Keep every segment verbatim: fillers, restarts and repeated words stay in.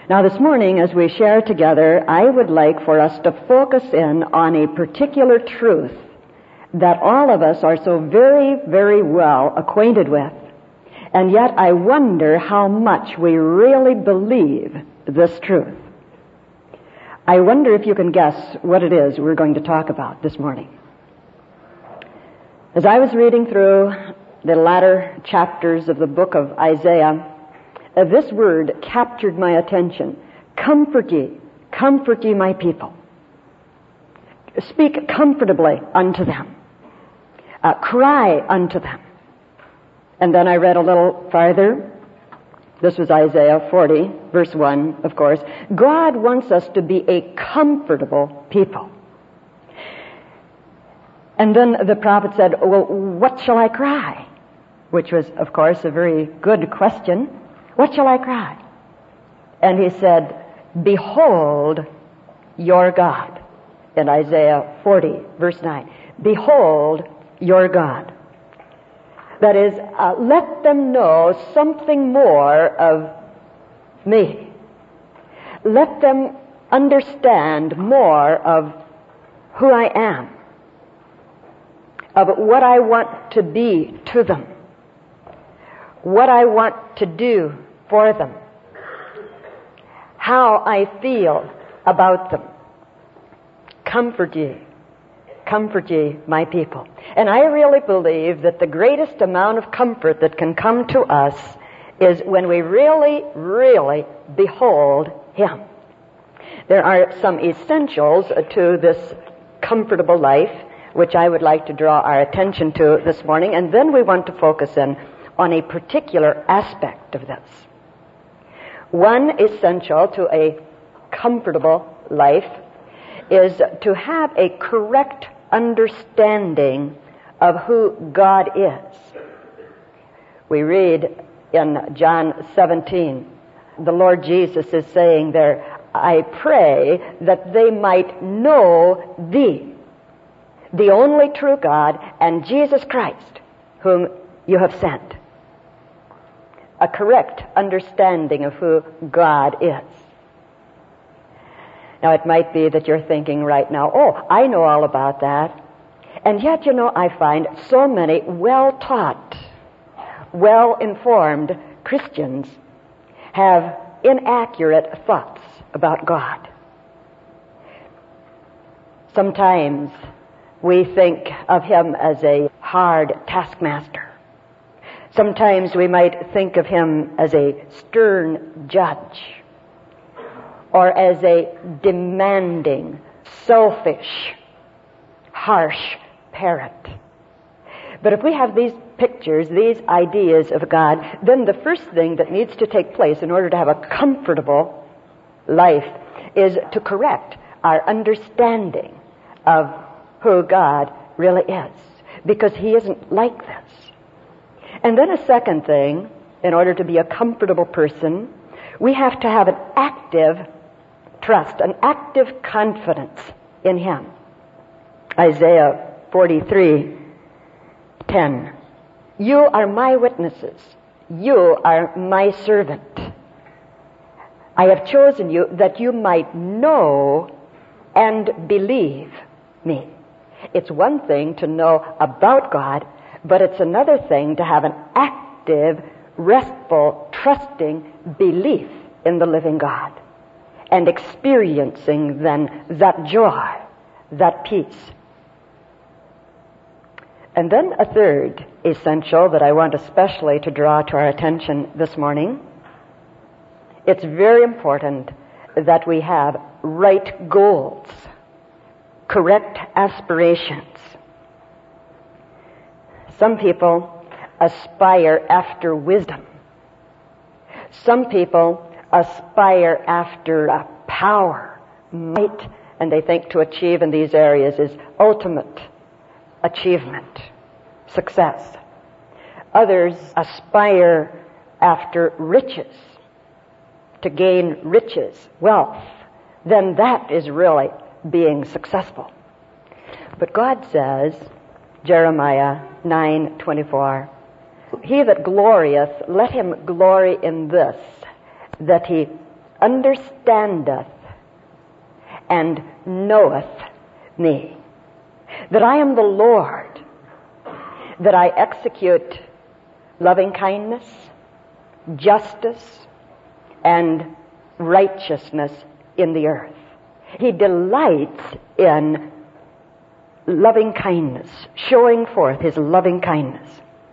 Now this morning, as we share together, I would like for us to focus in on a particular truth that all of us are so very, very well acquainted with. And yet I wonder how much we really believe this truth. I wonder if you can guess what it is we're going to talk about this morning. As I was reading through the latter chapters of the book of Isaiah, Uh, this word captured my attention. Comfort ye, comfort ye my people. Speak comfortably unto them. Uh, cry unto them. And then I read a little farther. This was Isaiah forty, verse one, of course. God wants us to be a comfortable people. And then the prophet said, well, what shall I cry? Which was, of course, a very good question. What shall I cry? And he said, behold your God. In Isaiah forty, verse nine. Behold your God. That is, uh, let them know something more of me. Let them understand more of who I am, of what I want to be to them, what I want to do for them, how I feel about them. Comfort ye, comfort ye, my people. And I really believe that the greatest amount of comfort that can come to us is when we really, really behold Him. There are some essentials to this comfortable life, which I would like to draw our attention to this morning, and then we want to focus in on a particular aspect of this. One essential to a comfortable life is to have a correct understanding of who God is. We read in John seventeen, the Lord Jesus is saying there, I pray that they might know thee, the only true God, and Jesus Christ, whom you have sent. A correct understanding of who God is. Now, it might be that you're thinking right now, oh, I know all about that. And yet, you know, I find so many well-taught, well-informed Christians have inaccurate thoughts about God. Sometimes we think of Him as a hard taskmaster. Sometimes we might think of Him as a stern judge, or as a demanding, selfish, harsh parent. But if we have these pictures, these ideas of God, then the first thing that needs to take place in order to have a comfortable life is to correct our understanding of who God really is, because He isn't like this. And then a second thing, in order to be a comfortable person, we have to have an active trust, an active confidence in Him. Isaiah forty-three ten. You are my witnesses. You are my servant. I have chosen you that you might know and believe me. It's one thing to know about God, but it's another thing to have an active, restful, trusting belief in the living God and experiencing then that joy, that peace. And then a third essential that I want especially to draw to our attention this morning. It's very important that we have right goals, correct aspirations. Some people aspire after wisdom. Some people aspire after uh, power, might, and they think to achieve in these areas is ultimate achievement, success. Others aspire after riches, to gain riches, wealth. Then that is really being successful. But God says, Jeremiah nine twenty-four, he that glorieth, let him glory in this, that he understandeth and knoweth me, that I am the Lord, that I execute loving kindness, justice, and righteousness in the earth. He delights in loving kindness, showing forth his loving kindness.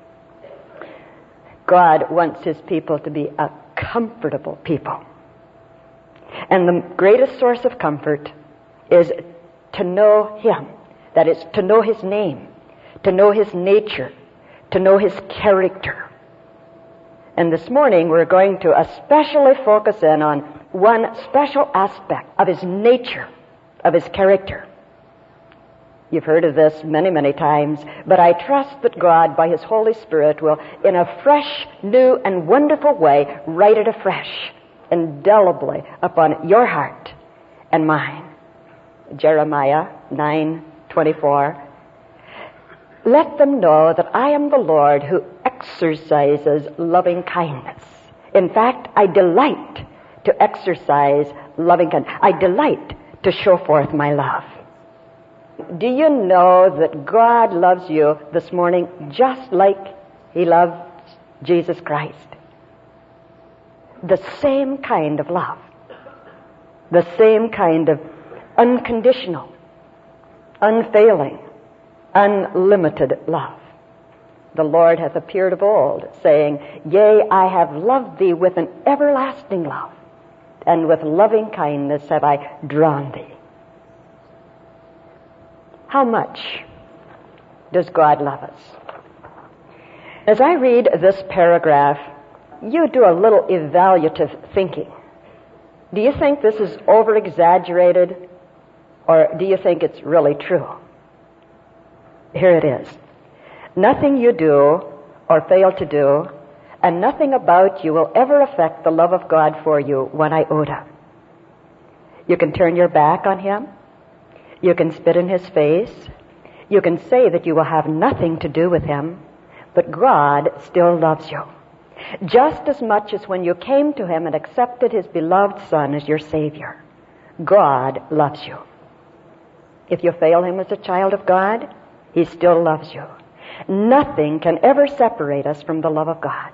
God wants his people to be a comfortable people. And the greatest source of comfort is to know him. That is, to know his name, to know his nature, to know his character. And this morning we're going to especially focus in on one special aspect of his nature, of his character. You've heard of this many, many times, but I trust that God, by his Holy Spirit, will, in a fresh, new, and wonderful way, write it afresh, indelibly, upon your heart and mine. Jeremiah nine twenty-four. Let them know that I am the Lord who exercises loving kindness. In fact, I delight to exercise loving kindness. I delight to show forth my love. Do you know that God loves you this morning just like he loved Jesus Christ? The same kind of love. The same kind of unconditional, unfailing, unlimited love. The Lord hath appeared of old, saying, Yea, I have loved thee with an everlasting love, and with loving kindness have I drawn thee. How much does God love us? As I read this paragraph, you do a little evaluative thinking. Do you think this is over-exaggerated, or do you think it's really true? Here it is. Nothing you do or fail to do, and nothing about you will ever affect the love of God for you one iota. You can turn your back on him. You can spit in his face. You can say that you will have nothing to do with him, but God still loves you. Just as much as when you came to him and accepted his beloved Son as your Savior. God loves you. If you fail him as a child of God, he still loves you. Nothing can ever separate us from the love of God.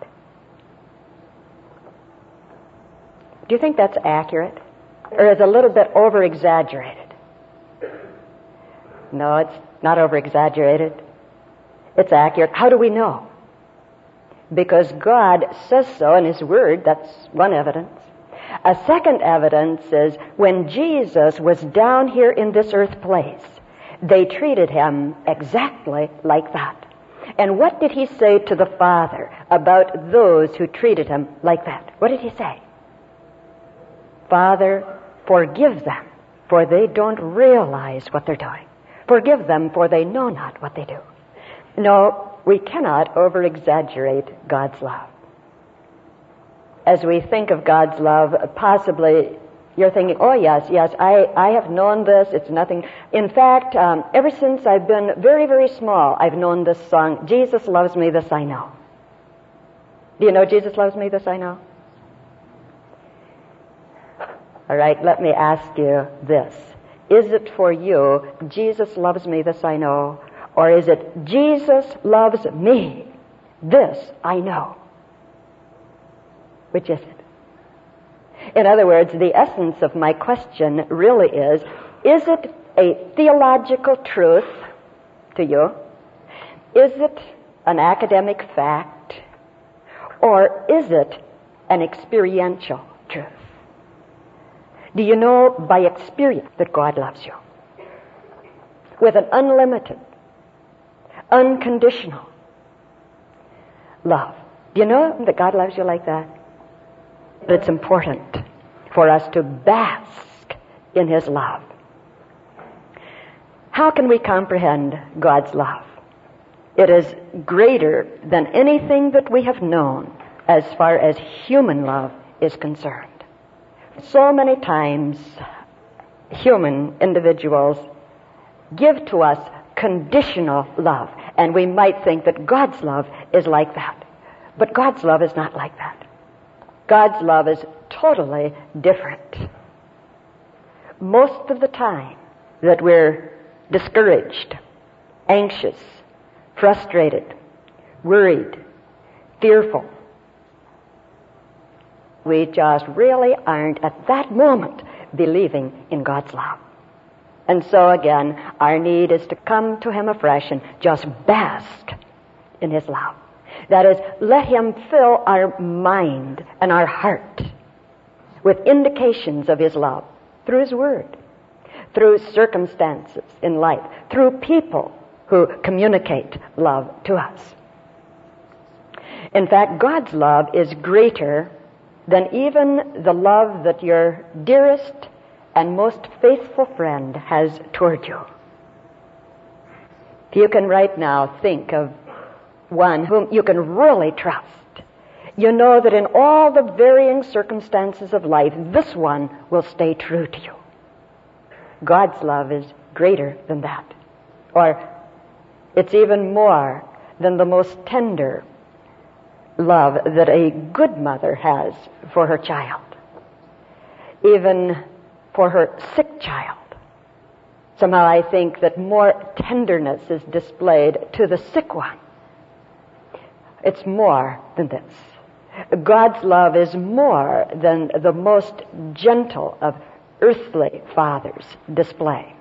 Do you think that's accurate? Or is it a little bit over-exaggerated? No, it's not over-exaggerated. It's accurate. How do we know? Because God says so in his word. That's one evidence. A second evidence is when Jesus was down here in this earth place, they treated him exactly like that. And what did he say to the Father about those who treated him like that? What did he say? Father, forgive them, for they don't realize what they're doing. Forgive them, for they know not what they do. No, we cannot over-exaggerate God's love. As we think of God's love, possibly you're thinking, oh yes, yes, I, I have known this, it's nothing. In fact, um, ever since I've been very, very small, I've known this song, Jesus loves me, this I know. Do you know Jesus loves me, this I know? All right, let me ask you this. Is it for you, Jesus loves me, this I know, or is it Jesus loves me, this I know? Which is it? In other words, the essence of my question really is, is it a theological truth to you? Is it an academic fact? Or is it an experiential truth? Do you know by experience that God loves you? With an unlimited, unconditional love. Do you know that God loves you like that? It's important for us to bask in his love. How can we comprehend God's love? It is greater than anything that we have known as far as human love is concerned. So many times, human individuals give to us conditional love, and we might think that God's love is like that. But God's love is not like that. God's love is totally different. Most of the time that we're discouraged, anxious, frustrated, worried, fearful, we just really aren't at that moment believing in God's love. And so again, our need is to come to Him afresh and just bask in His love. That is, let Him fill our mind and our heart with indications of His love through His Word, through circumstances in life, through people who communicate love to us. In fact, God's love is greater than even the love that your dearest and most faithful friend has toward you. If you can right now think of one whom you can really trust, you know that in all the varying circumstances of life, this one will stay true to you. God's love is greater than that. Or it's even more than the most tender love that a good mother has for her child, even for her sick child. Somehow I think that more tenderness is displayed to the sick one. It's more than this. God's love is more than the most gentle of earthly fathers display.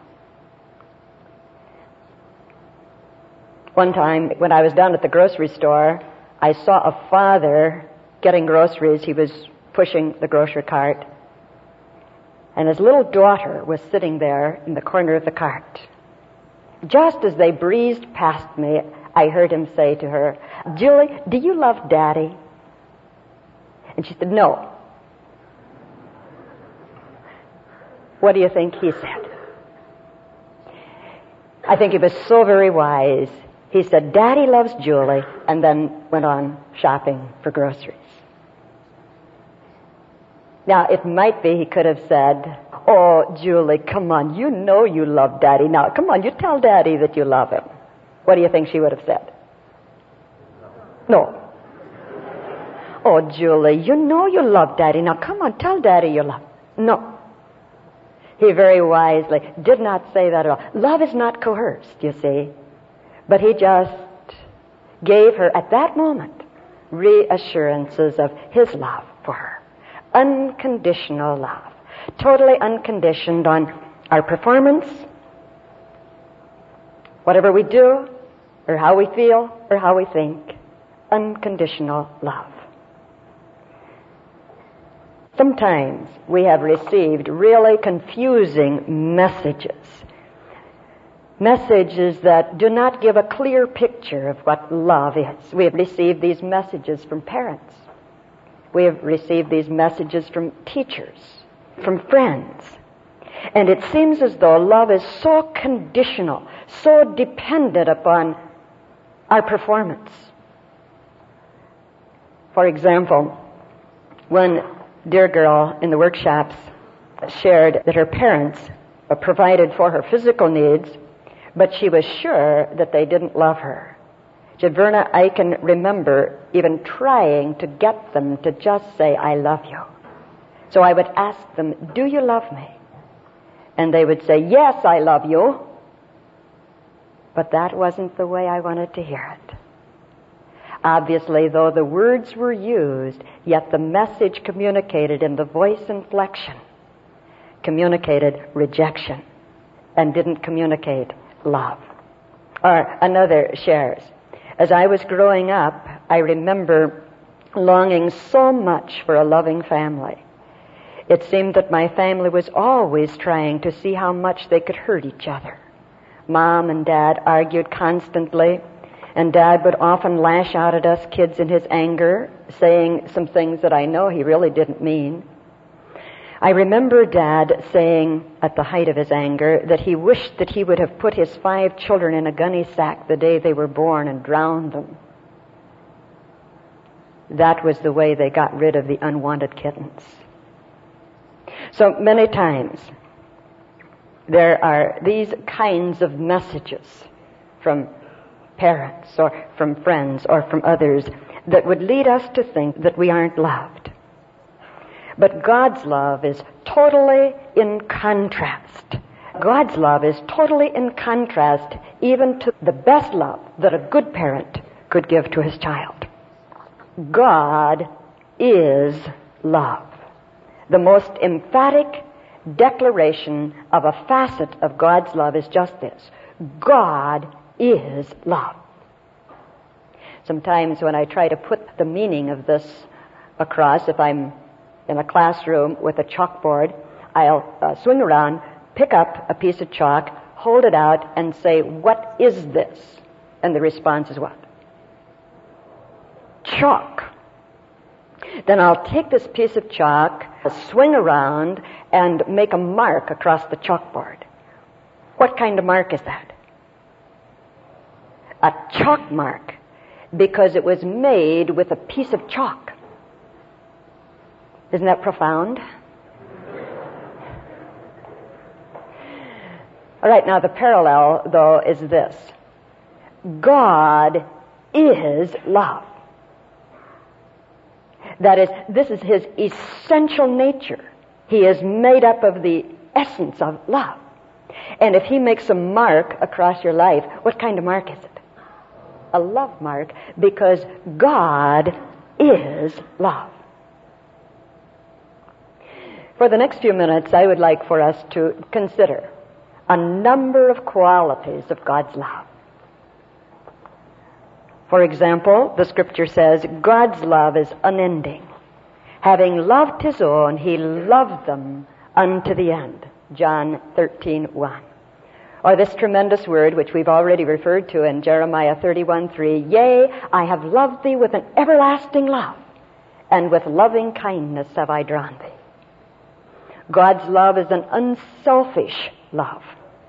One time when I was down at the grocery store, I saw a father getting groceries. He was pushing the grocery cart, and his little daughter was sitting there in the corner of the cart. Just as they breezed past me, I heard him say to her, "Julie, do you love Daddy?" And she said, "No." What do you think he said? I think he was so very wise. He said, "Daddy loves Julie," and then went on shopping for groceries. Now, it might be he could have said, "Oh, Julie, come on, you know you love Daddy. Now, come on, you tell Daddy that you love him." What do you think she would have said? No. "Oh, Julie, you know you love Daddy. Now, come on, tell Daddy you love him." No. He very wisely did not say that at all. Love is not coerced, you see. But he just gave her, at that moment, reassurances of his love for her. Unconditional love. Totally unconditioned on our performance, whatever we do, or how we feel, or how we think. Unconditional love. Sometimes we have received really confusing messages. Messages that do not give a clear picture of what love is. We have received these messages from parents. We have received these messages from teachers, from friends. And it seems as though love is so conditional, so dependent upon our performance. For example, one dear girl in the workshops shared that her parents provided for her physical needs, but she was sure that they didn't love her. She said, "Verna, I can remember even trying to get them to just say, 'I love you.' So I would ask them, 'Do you love me?' And they would say, 'Yes, I love you.' But that wasn't the way I wanted to hear it. Obviously, though the words were used, yet the message communicated in the voice inflection communicated rejection and didn't communicate love." Or another shares, "As I was growing up, I remember longing so much for a loving family. It seemed that my family was always trying to see how much they could hurt each other. Mom and Dad argued constantly, and Dad would often lash out at us kids in his anger, saying some things that I know he really didn't mean. I remember Dad saying at the height of his anger that he wished that he would have put his five children in a gunny sack the day they were born and drowned them. That was the way they got rid of the unwanted kittens." So many times there are these kinds of messages from parents or from friends or from others that would lead us to think that we aren't loved. But God's love is totally in contrast. God's love is totally in contrast even to the best love that a good parent could give to his child. God is love. The most emphatic declaration of a facet of God's love is just this: God is love. Sometimes when I try to put the meaning of this across, if I'm in a classroom with a chalkboard, I'll uh, swing around, pick up a piece of chalk, hold it out, and say, "What is this?" And the response is what? Chalk. Then I'll take this piece of chalk, swing around, and make a mark across the chalkboard. What kind of mark is that? A chalk mark, because it was made with a piece of chalk. Isn't that profound? All right, now the parallel, though, is this. God is love. That is, this is his essential nature. He is made up of the essence of love. And if he makes a mark across your life, what kind of mark is it? A love mark, because God is love. For the next few minutes, I would like for us to consider a number of qualities of God's love. For example, the scripture says, God's love is unending. Having loved his own, he loved them unto the end. John thirteen one. Or this tremendous word, which we've already referred to in Jeremiah thirty-one three, Yea, I have loved thee with an everlasting love, and with loving kindness have I drawn thee. God's love is an unselfish love.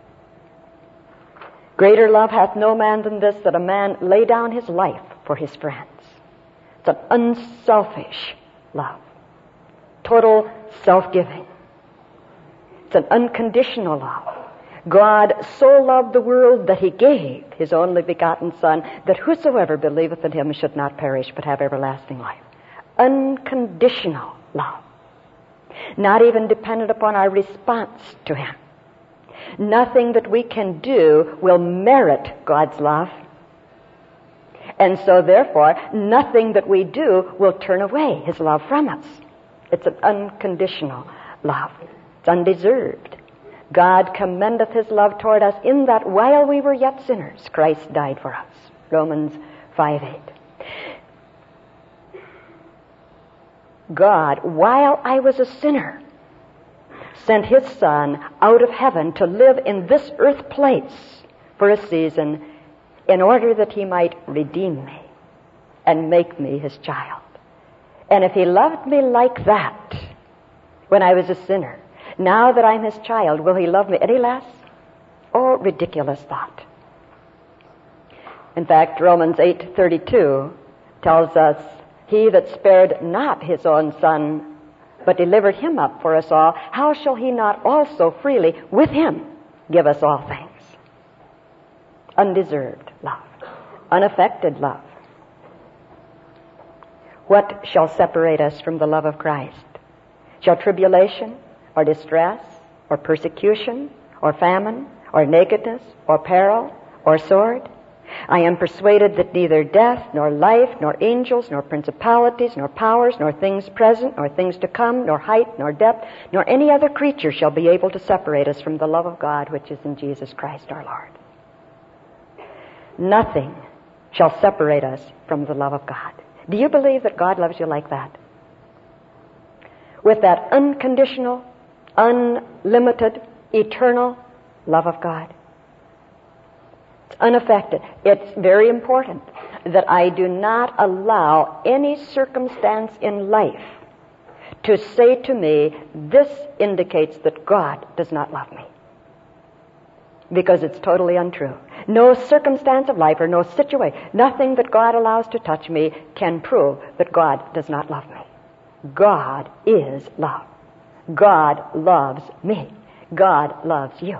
Greater love hath no man than this, that a man lay down his life for his friends. It's an unselfish love. Total self-giving. It's an unconditional love. God so loved the world that he gave his only begotten Son, that whosoever believeth in him should not perish but have everlasting life. Unconditional love. Not even dependent upon our response to him. Nothing that we can do will merit God's love. And so therefore, nothing that we do will turn away his love from us. It's an unconditional love. It's undeserved. God commendeth his love toward us in that while we were yet sinners, Christ died for us. Romans five eight. God, while I was a sinner, sent his Son out of heaven to live in this earth place for a season in order that he might redeem me and make me his child. And if he loved me like that when I was a sinner, now that I'm his child, will he love me any less? Oh, ridiculous thought. In fact, Romans eight thirty-two tells us, He that spared not his own Son, but delivered him up for us all, how shall he not also freely with him give us all things? Undeserved love. Unaffected love. What shall separate us from the love of Christ? Shall tribulation, or distress, or persecution, or famine, or nakedness, or peril, or sword? I am persuaded that neither death, nor life, nor angels, nor principalities, nor powers, nor things present, nor things to come, nor height, nor depth, nor any other creature shall be able to separate us from the love of God which is in Jesus Christ our Lord. Nothing shall separate us from the love of God. Do you believe that God loves you like that? With that unconditional, unlimited, eternal love of God. Unaffected. It's very important that I do not allow any circumstance in life to say to me, this indicates that God does not love me. Because it's totally untrue. No circumstance of life or no situation, nothing that God allows to touch me can prove that God does not love me. God is love. God loves me. God loves you.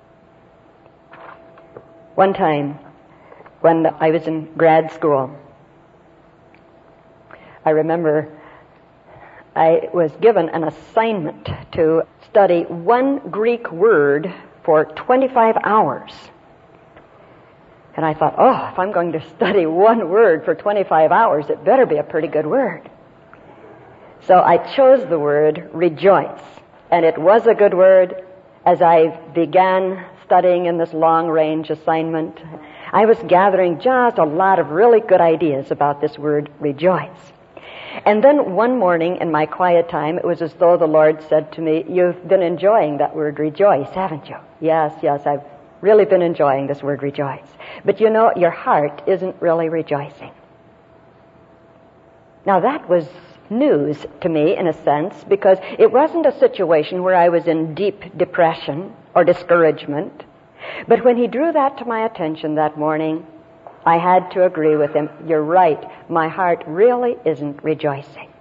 One time, when I was in grad school, I remember I was given an assignment to study one Greek word for twenty-five hours. And I thought, oh, if I'm going to study one word for twenty-five hours, it better be a pretty good word. So I chose the word rejoice. And it was a good word. As I began studying in this long-range assignment, I was gathering just a lot of really good ideas about this word rejoice. And then one morning in my quiet time, it was as though the Lord said to me, you've been enjoying that word rejoice, haven't you? Yes, yes, I've really been enjoying this word rejoice. But you know, your heart isn't really rejoicing. Now that was news to me in a sense, because it wasn't a situation where I was in deep depression or discouragement. But when he drew that to my attention that morning, I had to agree with him. You're right. My heart really isn't rejoicing.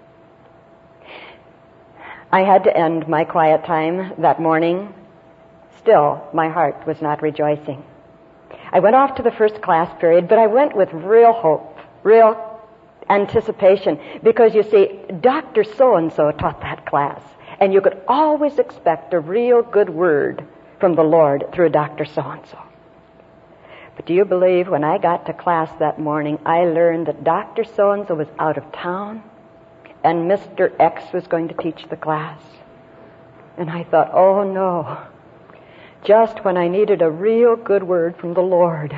I had to end my quiet time that morning. Still, my heart was not rejoicing. I went off to the first class period, but I went with real hope, real anticipation, because you see, Doctor So-and-so taught that class, and you could always expect a real good word from the Lord through Doctor So-and-so. But do you believe when I got to class that morning, I learned that Doctor So-and-so was out of town, and Mister X was going to teach the class. And I thought, oh no, just when I needed a real good word from the Lord.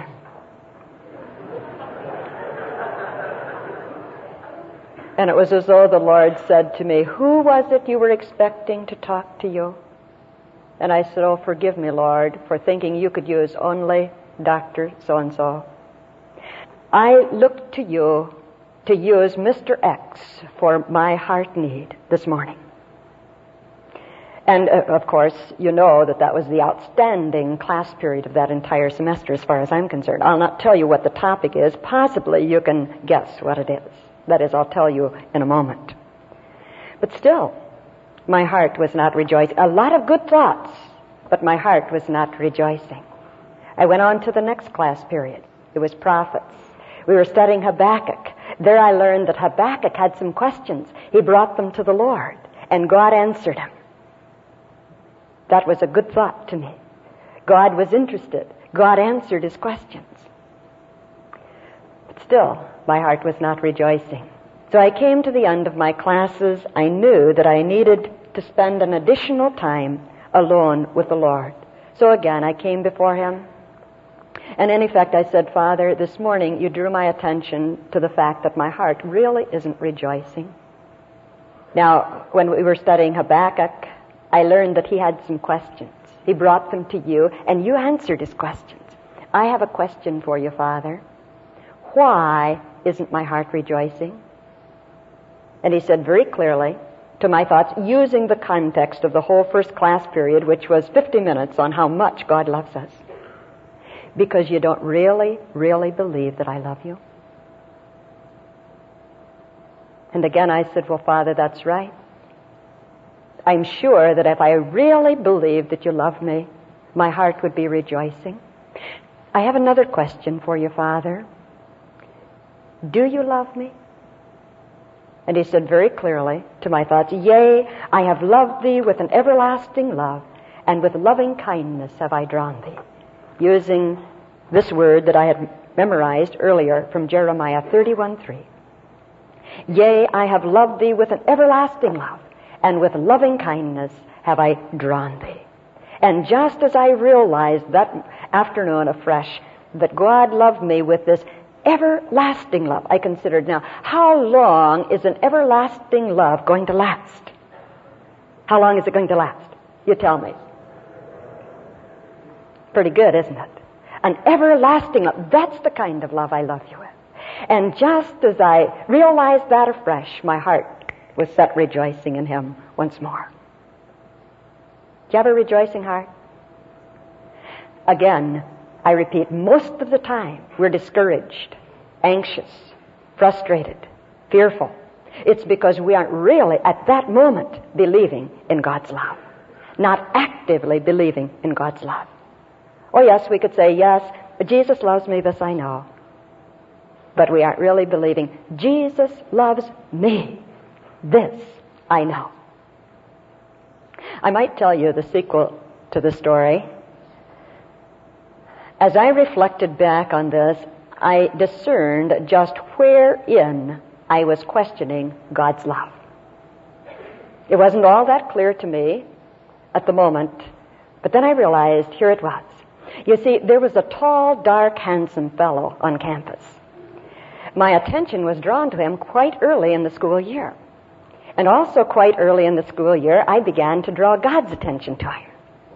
And it was as though the Lord said to me, who was it you were expecting to talk to you? And I said, oh, forgive me, Lord, for thinking you could use only Doctor So-and-so. I looked to you to use Mister X for my heart need this morning. And, uh, of course, you know that that was the outstanding class period of that entire semester as far as I'm concerned. I'll not tell you what the topic is. Possibly you can guess what it is. That is, I'll tell you in a moment. But still, my heart was not rejoicing. A lot of good thoughts, but my heart was not rejoicing. I went on to the next class period. It was prophets. We were studying Habakkuk. There I learned that Habakkuk had some questions. He brought them to the Lord, and God answered him. That was a good thought to me. God was interested. God answered his questions. But still, my heart was not rejoicing. So I came to the end of my classes. I knew that I needed to spend an additional time alone with the Lord. So again, I came before him. And in effect, I said, Father, this morning you drew my attention to the fact that my heart really isn't rejoicing. Now, when we were studying Habakkuk, I learned that he had some questions. He brought them to you, and you answered his questions. I have a question for you, Father. Why isn't my heart rejoicing? And he said very clearly to my thoughts, using the context of the whole first class period, which was fifty minutes on how much God loves us. Because you don't really, really believe that I love you. And again I said, well, Father, that's right. I'm sure that if I really believed that you love me, my heart would be rejoicing. I have another question for you, Father. Do you love me? And he said very clearly to my thoughts, yea, I have loved thee with an everlasting love, and with loving kindness have I drawn thee. Using this word that I had memorized earlier from Jeremiah thirty-one three. Yea, I have loved thee with an everlasting love, and with loving kindness have I drawn thee. And just as I realized that afternoon afresh that God loved me with this everlasting love, I considered now, how long is an everlasting love going to last? How long is it going to last? You tell me. Pretty good, isn't it? An everlasting love. That's the kind of love I love you with. And just as I realized that afresh, my heart was set rejoicing in him once more. Do you have a rejoicing heart? Again, I repeat, most of the time we're discouraged, anxious, frustrated, fearful. It's because we aren't really at that moment believing in God's love, not actively believing in God's love. Oh yes, we could say, yes, Jesus loves me, this I know. But we aren't really believing, Jesus loves me, this I know. I might tell you the sequel to the story. As I reflected back on this, I discerned just wherein I was questioning God's love. It wasn't all that clear to me at the moment, but then I realized here it was. You see, there was a tall, dark, handsome fellow on campus. My attention was drawn to him quite early in the school year. And also quite early in the school year, I began to draw God's attention to him.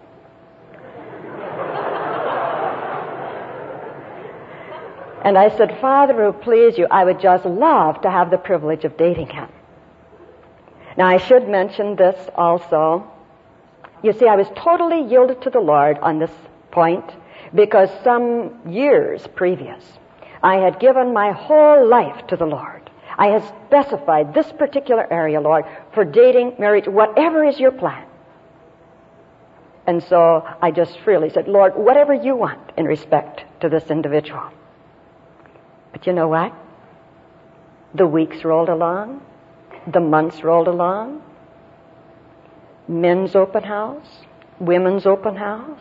And I said, Father, who please you, I would just love to have the privilege of dating him. Now, I should mention this also. You see, I was totally yielded to the Lord on this point because some years previous, I had given my whole life to the Lord. I had specified this particular area, Lord, for dating, marriage, whatever is your plan. And so I just freely said, Lord, whatever you want in respect to this individual. But you know what? The weeks rolled along. The months rolled along. Men's open house. Women's open house.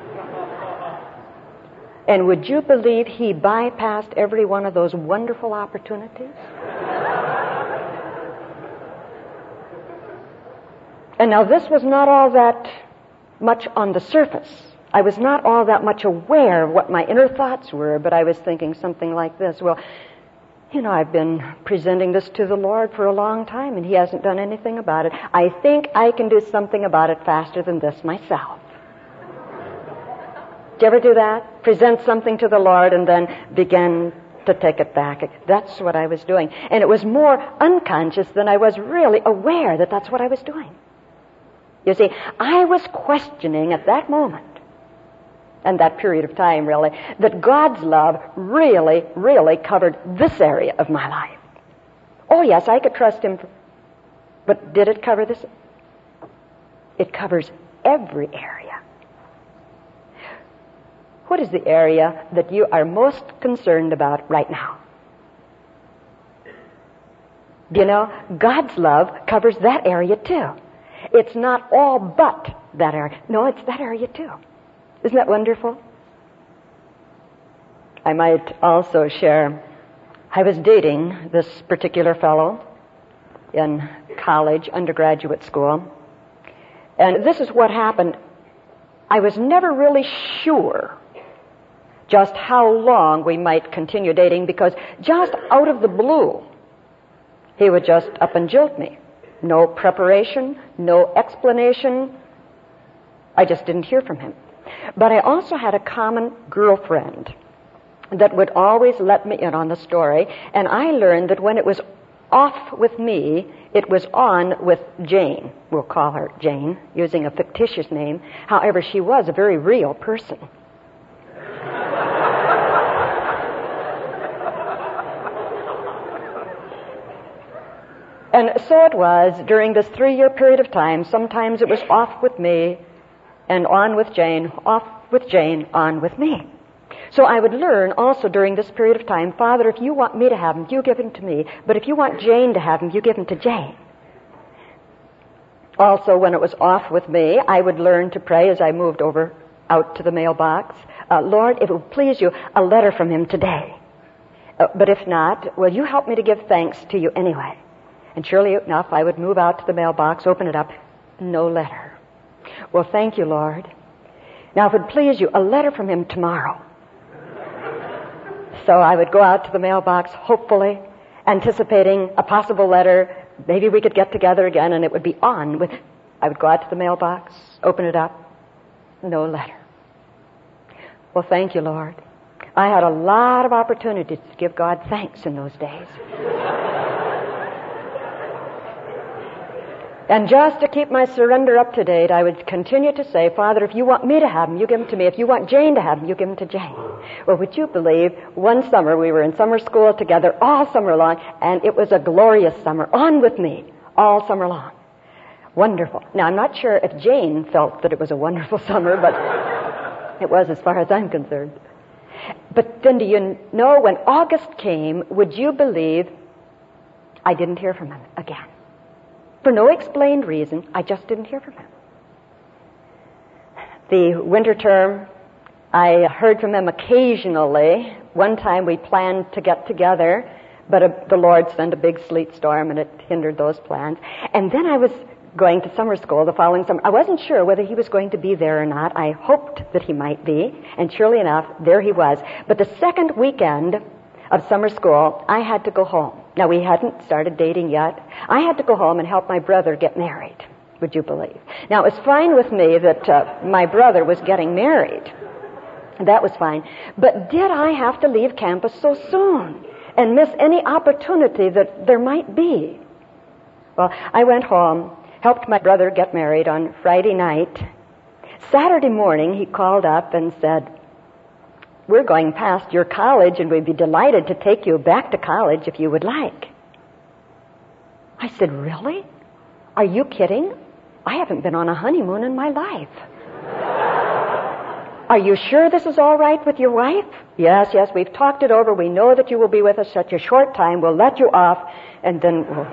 And would you believe he bypassed every one of those wonderful opportunities? And now this was not all that much on the surface. I was not all that much aware of what my inner thoughts were, but I was thinking something like this. Well, you know, I've been presenting this to the Lord for a long time, and he hasn't done anything about it. I think I can do something about it faster than this myself. Do you ever do that? Present something to the Lord and then begin to take it back. That's what I was doing. And it was more unconscious than I was really aware that that's what I was doing. You see, I was questioning at that moment, and that period of time really, that God's love really, really covered this area of my life. Oh yes, I could trust him, but did it cover this? It covers every area. What is the area that you are most concerned about right now? Do you know, God's love covers that area too. It's not all but that area. No, it's that area too. Isn't that wonderful? I might also share, I was dating this particular fellow in college, undergraduate school. And this is what happened. I was never really sure just how long we might continue dating because just out of the blue, he would just up and jilt me. No preparation, no explanation. I just didn't hear from him. But I also had a common girlfriend that would always let me in on the story, and I learned that when it was off with me, it was on with Jane. We'll call her Jane, using a fictitious name. However, she was a very real person. And so it was during this three-year period of time. Sometimes it was off with me and on with Jane, off with Jane, on with me. So I would learn also during this period of time, Father, if you want me to have him, you give him to me. But if you want Jane to have him, you give him to Jane. Also, when it was off with me, I would learn to pray as I moved over out to the mailbox. Uh, Lord, if it would please you, a letter from him today. Uh, but if not, will you help me to give thanks to you anyway? And surely enough, I would move out to the mailbox, open it up, no letter. Well, thank you, Lord. Now, if it would please you, a letter from him tomorrow. So I would go out to the mailbox, hopefully, anticipating a possible letter. Maybe we could get together again, and it would be on with... I would go out to the mailbox, open it up, no letter. Well, thank you, Lord. I had a lot of opportunities to give God thanks in those days. And just to keep my surrender up to date, I would continue to say, Father, if you want me to have him, you give him to me. If you want Jane to have him, you give him to Jane. Well, would you believe, one summer we were in summer school together all summer long, and it was a glorious summer, on with me, all summer long. Wonderful. Now, I'm not sure if Jane felt that it was a wonderful summer, but it was as far as I'm concerned. But then do you know, when August came, would you believe I didn't hear from him again? For no explained reason, I just didn't hear from him. The winter term, I heard from him occasionally. One time we planned to get together, but a, the Lord sent a big sleet storm and it hindered those plans. And then I was going to summer school the following summer. I wasn't sure whether he was going to be there or not. I hoped that he might be, and surely enough, there he was. But the second weekend of summer school, I had to go home. Now, we hadn't started dating yet. I had to go home and help my brother get married, would you believe? Now, it was fine with me that uh, my brother was getting married. That was fine. But did I have to leave campus so soon and miss any opportunity that there might be? Well, I went home, helped my brother get married on Friday night. Saturday morning, he called up and said, "We're going past your college and we'd be delighted to take you back to college if you would like." I said, "Really? Are you kidding? I haven't been on a honeymoon in my life." "Are you sure this is all right with your wife?" "Yes, yes, we've talked it over. We know that you will be with us such a short time. We'll let you off and then we'll..."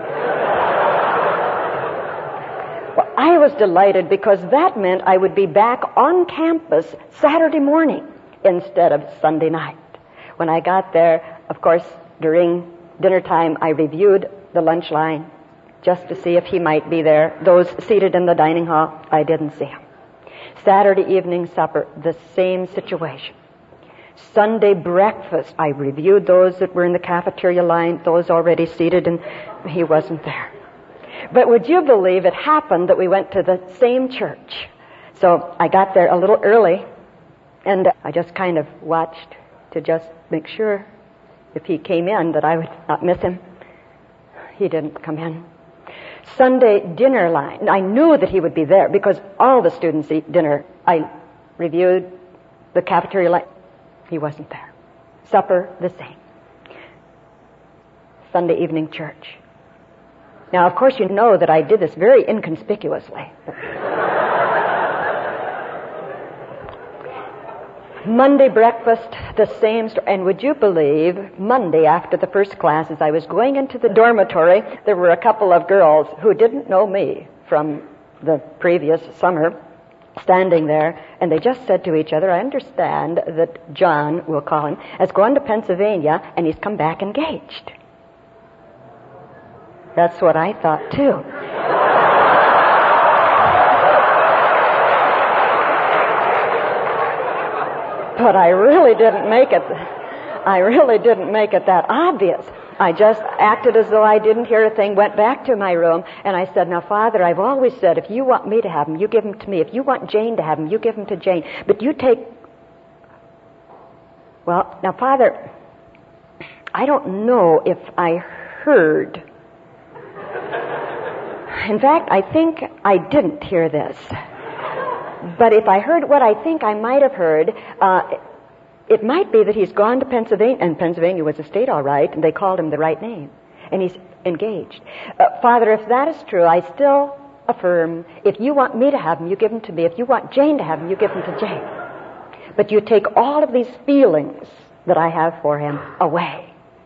Well, I was delighted because that meant I would be back on campus Saturday morning instead of Sunday night. When I got there, of course, during dinner time, I reviewed the lunch line just to see if he might be there. Those seated in the dining hall, I didn't see him. Saturday evening supper, the same situation. Sunday breakfast, I reviewed those that were in the cafeteria line, those already seated, and he wasn't there. But would you believe it happened that we went to the same church? So I got there a little early, and I just kind of watched to just make sure if he came in that I would not miss him. He didn't come in. Sunday dinner line, I knew that he would be there because all the students eat dinner. I reviewed the cafeteria line. He wasn't there. Supper, the same. Sunday evening church. Now, of course, you know that I did this very inconspicuously. Monday breakfast, the same story. And would you believe, Monday after the first class, as I was going into the dormitory, there were a couple of girls who didn't know me from the previous summer standing there, and they just said to each other, "I understand that John," we'll call him, "has gone to Pennsylvania and he's come back engaged." That's what I thought, too. But I really didn't make it, I really didn't make it that obvious. I just acted as though I didn't hear a thing, went back to my room, and I said, "Now, Father, I've always said, if you want me to have him, you give him to me. If you want Jane to have him, you give him to Jane. But you take..." Well, now, Father, I don't know if I heard. In fact, I think I didn't hear this. But if I heard what I think I might have heard, uh, it might be that he's gone to Pennsylvania, and Pennsylvania was a state, all right, and they called him the right name, and he's engaged. Uh, Father, if that is true, I still affirm, if you want me to have him, you give him to me. If you want Jane to have him, you give him to Jane. But you take all of these feelings that I have for him away.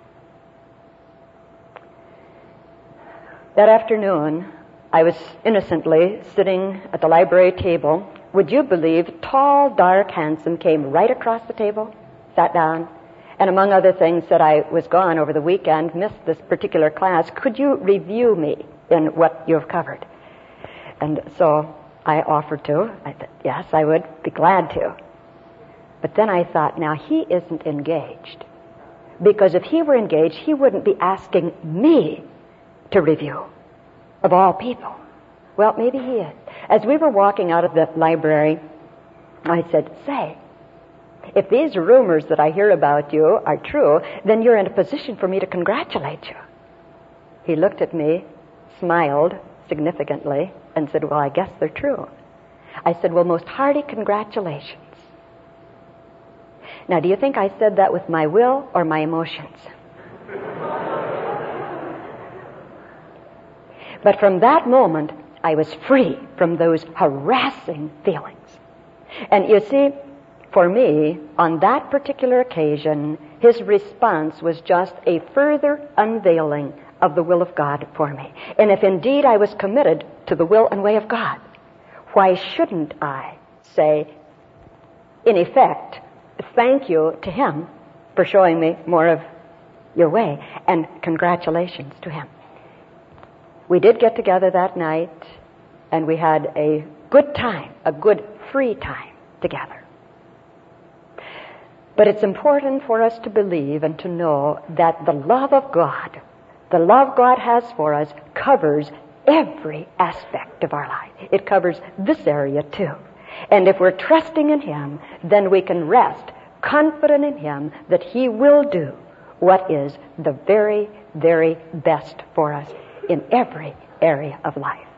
That afternoon, I was innocently sitting at the library table. Would you believe, tall, dark, handsome, came right across the table, sat down, and among other things said I was gone over the weekend, missed this particular class. Could you review me in what you've covered? And so I offered to. I said, yes, I would be glad to. But then I thought, now he isn't engaged. Because if he were engaged, he wouldn't be asking me to review, of all people. Well, maybe he is. As we were walking out of the library, I said, "Say, if these rumors that I hear about you are true, then you're in a position for me to congratulate you." He looked at me, smiled significantly, and said, "Well, I guess they're true." I said, "Well, most hearty congratulations." Now, do you think I said that with my will or my emotions? But from that moment, I was free from those harassing feelings. And you see, for me, on that particular occasion, his response was just a further unveiling of the will of God for me. And if indeed I was committed to the will and way of God, why shouldn't I say, in effect, thank you to him for showing me more of your way, and congratulations to him. We did get together that night, and we had a good time, a good free time together. But it's important for us to believe and to know that the love of God, the love God has for us, covers every aspect of our life. It covers this area too. And if we're trusting in him, then we can rest confident in him that he will do what is the very, very best for us in every area of life.